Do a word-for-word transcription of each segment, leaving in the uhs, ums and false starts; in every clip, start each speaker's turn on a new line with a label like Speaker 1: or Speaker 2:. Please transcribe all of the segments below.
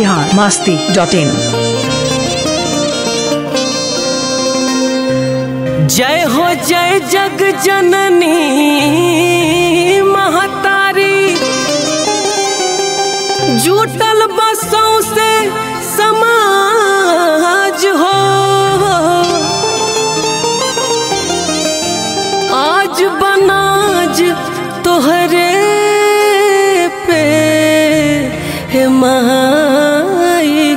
Speaker 1: Bihar Masti dot in.
Speaker 2: जय हो जय जग जननी महतारी, जुटल बसों से समाज हो। आज बनाज तोहरे पे है माई,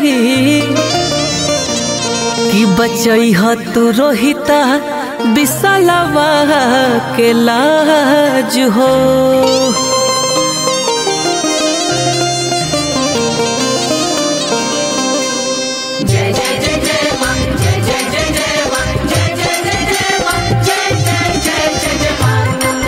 Speaker 2: कि बचई ह तू रोहिता बिसलवा के लाज हो।
Speaker 3: जय जय जय जय मां, जय जय जय जय मां, जय जय जय जय मां, जय जय जय जय जय मां।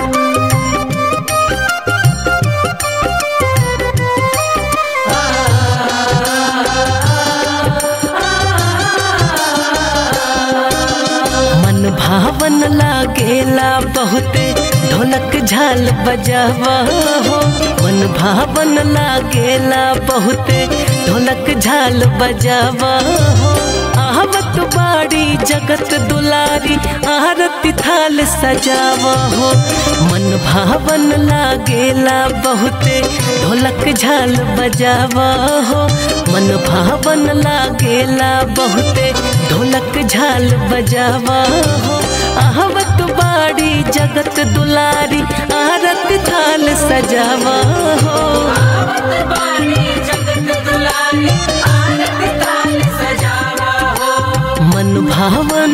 Speaker 2: मन भावन लागेला बहुते ढोलक झाल बजावा हो। मन भावन लागेला बहुते ढोलक झाल बजावा हो। आवत बाड़ी जगत दुलारी, आरती थाल सजावा हो। मन भावन लागेला बहुते ढोलक झाल बजावा हो। मन भावन लागेला बहुते ढोलक झाल बजावा हो। आवत बाड़ी जगत दुलारी, आरती थाल सजावा हो।
Speaker 3: आवत बाड़ी जगत दुलारी, आरती थाल सजावा हो।
Speaker 2: मन भावन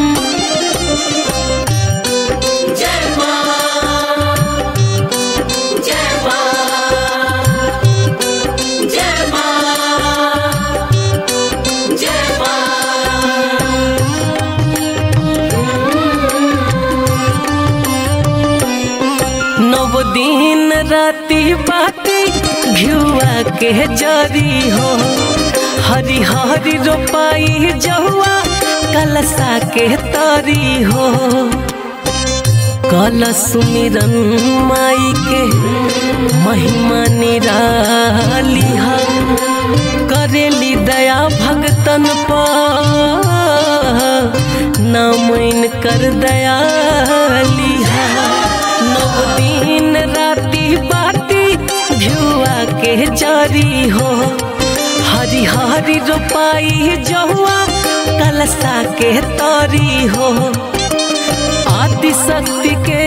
Speaker 3: जय मां, जय मां, जय मां, जय मां।
Speaker 2: नव दिन राती बाती घिउआ के जरी हो। हरी हरी रोपाई जहुआ कलसा के तरी हो। कल सुमिरन माई के महिमा निराली हा। करेली दया भगतन पर, नामैन कर दयाली हा। नव दिन राती बाती घिउआ के जरी हो। हरी हरी रोपाई जहुआ कलसा के तरी हो। आदि शक्ति के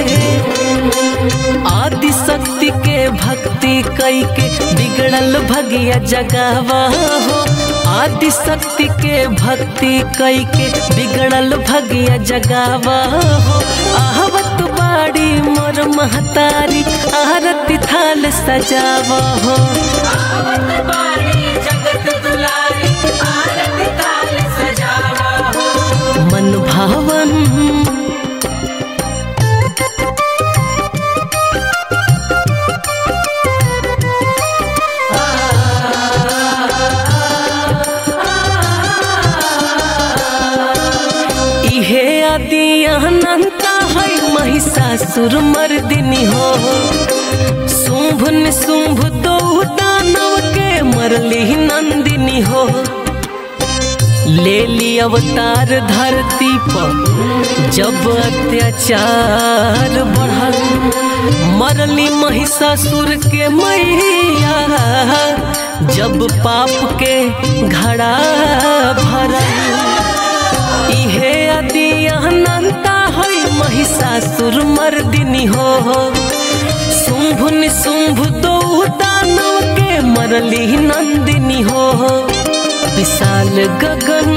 Speaker 2: आदि शक्ति के भक्ति कई के बिगड़ल भगिया जगावा हो। आदि शक्ति के भक्ति कई के बिगड़ल भगिया जगावा हो। आहवत बाड़ी मोर महतारी, आरती थाल सजावा हो।
Speaker 3: आवत बाड़ी जगत दुलारी, आरती थाल सजावा हो।
Speaker 2: मन भावन इहे आदि अनंता है महिषासुर मर्दिनी हो। शुंभ निशुंभ दो दानव के मरली नंदिनी हो। ले ली अवतार धरती पर जब अत्याचार बढ़ल। मरली महिषासुर के मैया जब पाप के घड़ा भरल। इहे आदि अनंता है महिषासुर मर्दिनी हो। शुंभ निशुंभ दो दानव के मरली नंदिनी हो। विशाल गगन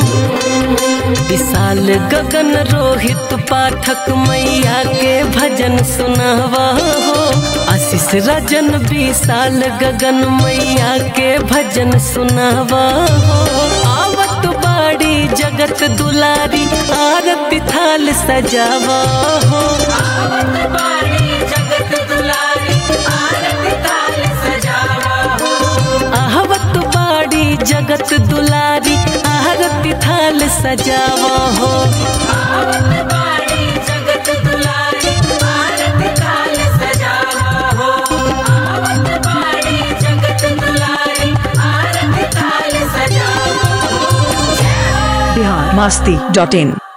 Speaker 2: विशाल गगन रोहित पाठक मैया के भजन सुनावा हो। आशीष राजन विशाल गगन मैया के भजन सुनावा हो। आवत बाड़ी जगत दुलारी, आरती थाल सजावा हो।
Speaker 3: आवत बाड़ी जगत दुलारी, आरती थाल सजावा हो।
Speaker 2: आवत बाड़ी जगत दुलारी, आरती थाल सजावा हो।
Speaker 3: आवत बाड़ी जगत दुलारी, आरती थाल सजावा हो। आवत बाड़ी जगत दुलारी, आरती
Speaker 1: बिहार मस्ती डॉट इन।